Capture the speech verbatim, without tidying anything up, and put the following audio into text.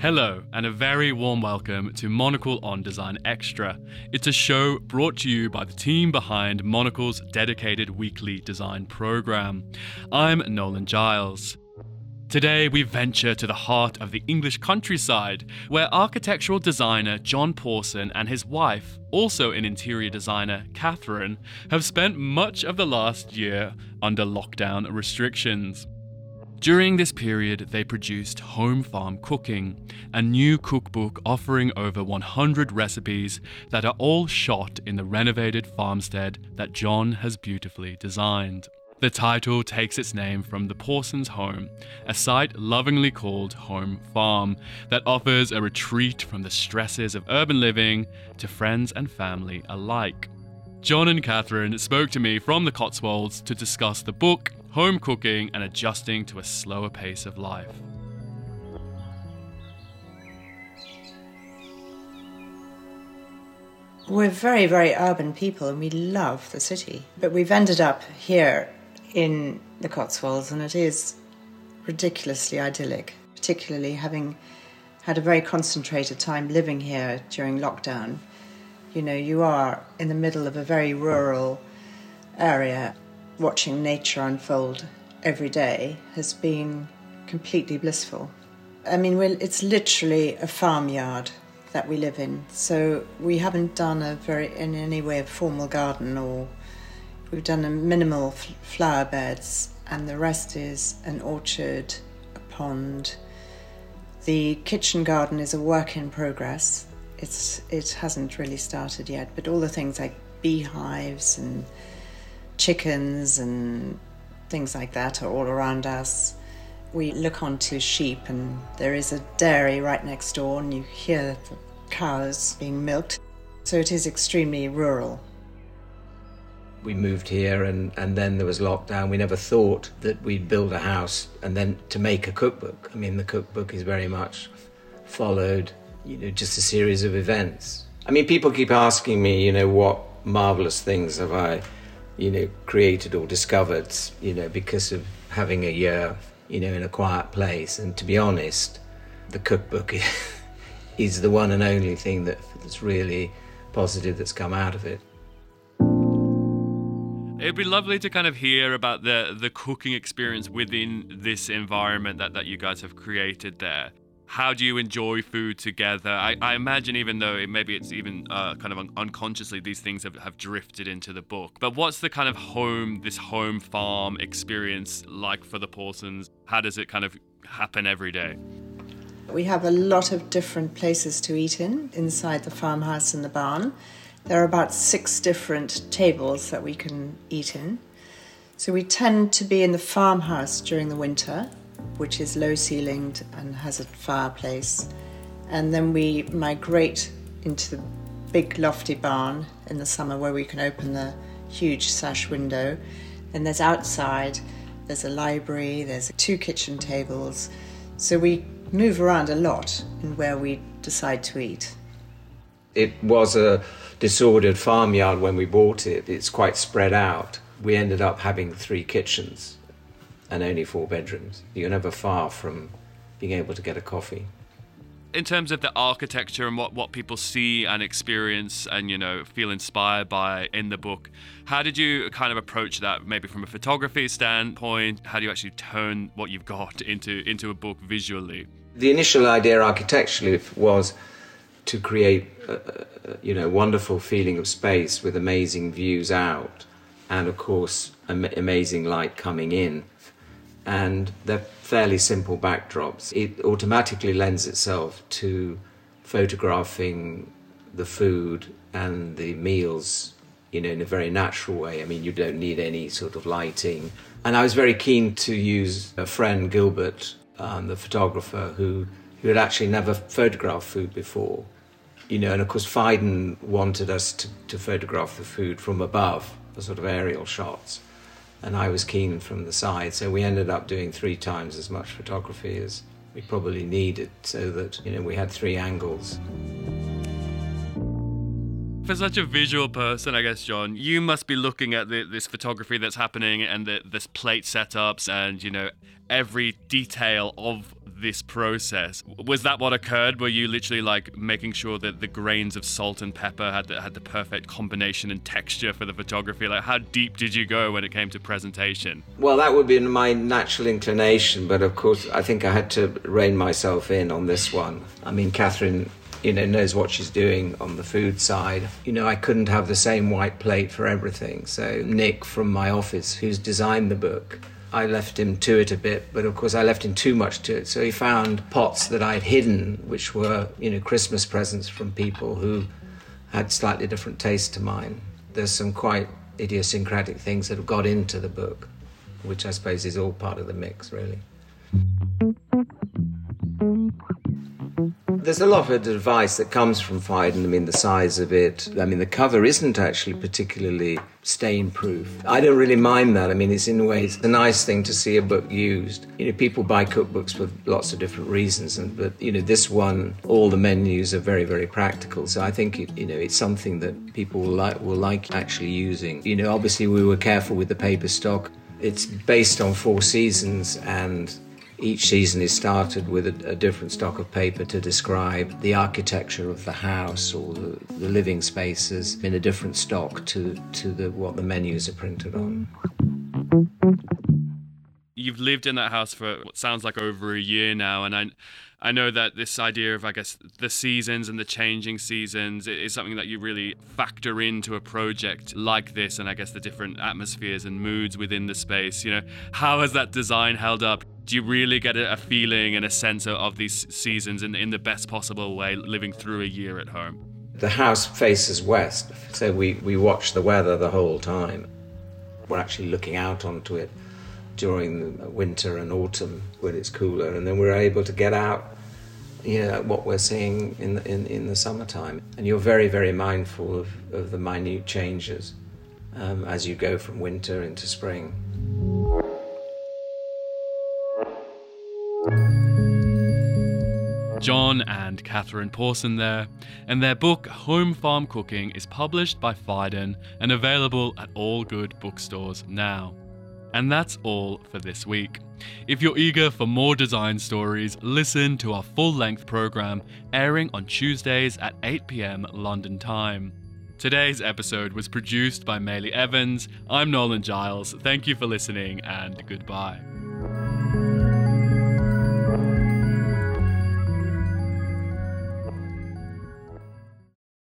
Hello, and a very warm welcome to Monocle on Design Extra. It's a show brought to you by the team behind Monocle's dedicated weekly design program. I'm Nolan Giles. Today we venture to the heart of the English countryside, where architectural designer John Pawson and his wife, also an interior designer, Catherine, have spent much of the last year under lockdown restrictions. During this period, they produced Home Farm Cooking, a new cookbook offering over one hundred recipes that are all shot in the renovated farmstead that John has beautifully designed. The title takes its name from the Pawsons' home, a site lovingly called Home Farm that offers a retreat from the stresses of urban living to friends and family alike. John and Catherine spoke to me from the Cotswolds to discuss the book, home cooking, and adjusting to a slower pace of life. We're very, very urban people and we love the city. But we've ended up here in the Cotswolds and it is ridiculously idyllic, particularly having had a very concentrated time living here during lockdown. You know, you are in the middle of a very rural area. Watching nature unfold every day has been completely blissful. I mean, we're, it's literally a farmyard that we live in, so we haven't done a very, in any way, a formal garden, or we've done a minimal f- flower beds, and the rest is an orchard, a pond. The kitchen garden is a work in progress. It's it hasn't really started yet, but all the things like beehives and chickens and things like that are all around us. We look onto sheep and there is a dairy right next door and you hear the cows being milked. So it is extremely rural. We moved here and, and then there was lockdown. We never thought that we'd build a house and then to make a cookbook. I mean, the cookbook is very much followed, you know, just a series of events. I mean, people keep asking me, you know, what marvellous things have I you know, created or discovered, you know, because of having a year, you know, in a quiet place. And to be honest, the cookbook is the one and only thing that, that's really positive that's come out of it. It'd be lovely to kind of hear about the, the cooking experience within this environment that, that you guys have created there. How do you enjoy food together? I, I imagine even though it, maybe it's even uh, kind of un- unconsciously, these things have, have drifted into the book. But what's the kind of home, this home farm experience like for the Pawsons? How does it kind of happen every day? We have a lot of different places to eat in, inside the farmhouse and the barn. There are about six different tables that we can eat in. So we tend to be in the farmhouse during the winter, which is low-ceilinged and has a fireplace. And then we migrate into the big lofty barn in the summer where we can open the huge sash window. And there's outside, there's a library, there's two kitchen tables. So we move around a lot in where we decide to eat. It was a disordered farmyard when we bought it. It's quite spread out. We ended up having three kitchens and only four bedrooms. You're never far from being able to get a coffee. In terms of the architecture and what, what people see and experience and, you know, feel inspired by in the book, how did you kind of approach that, maybe from a photography standpoint? How do you actually turn what you've got into, into a book visually? The initial idea architecturally was to create a, a you know, wonderful feeling of space with amazing views out and, of course, am- amazing light coming in. And they're fairly simple backdrops. It automatically lends itself to photographing the food and the meals, you know, in a very natural way. I mean, you don't need any sort of lighting. And I was very keen to use a friend, Gilbert, um, the photographer, who, who had actually never photographed food before. You know, and of course, Phaidon wanted us to, to photograph the food from above, the sort of aerial shots. And I was keen from the side, so we ended up doing three times as much photography as we probably needed, so that, you know, we had three angles. For such a visual person, I guess, John, you must be looking at the, this photography that's happening and the, this plate setups and, you know, every detail of this process. Was that what occurred? Were you literally like making sure that the grains of salt and pepper had the, had the perfect combination and texture for the photography? Like, how deep did you go when it came to presentation? Well, that would be my natural inclination, but of course I think I had to rein myself in on this one. I mean, Catherine, you know, knows what she's doing on the food side. You know, I couldn't have the same white plate for everything. So Nick from my office, who's designed the book, I left him to it a bit, but of course I left him too much to it. So he found pots that I'd hidden, which were, you know, Christmas presents from people who had slightly different taste to mine. There's some quite idiosyncratic things that have got into the book, which I suppose is all part of the mix, really. There's a lot of advice that comes from Phaidon. I mean, the size of it. I mean, the cover isn't actually particularly stain-proof. I don't really mind that. I mean, it's in a way, it's a nice thing to see a book used. You know, people buy cookbooks for lots of different reasons, and but, you know, this one, all the menus are very, very practical. So I think, it, you know, it's something that people will like, will like actually using. You know, obviously we were careful with the paper stock. It's based on four seasons, and each season is started with a, a different stock of paper to describe the architecture of the house or the, the living spaces in a different stock to, to the, what the menus are printed on. You've lived in that house for what sounds like over a year now, and I, I know that this idea of, I guess, the seasons and the changing seasons is something that you really factor into a project like this, and I guess the different atmospheres and moods within the space. You know, how has that design held up? Do you really get a feeling and a sense of these seasons in, in the best possible way, living through a year at home? The house faces west, so we, we watch the weather the whole time. We're actually looking out onto it during the winter and autumn when it's cooler, and then we're able to get out, you know, what we're seeing in the, in, in the summertime. And you're very, very mindful of, of the minute changes um, as you go from winter into spring. John and Catherine Pawson there, and their book Home Farm Cooking is published by Phaidon and available at all good bookstores now. And that's all for this week. If you're eager for more design stories, listen to our full-length programme airing on Tuesdays at eight p.m. London time. Today's episode was produced by Maylie Evans. I'm Nolan Giles. Thank you for listening, and goodbye.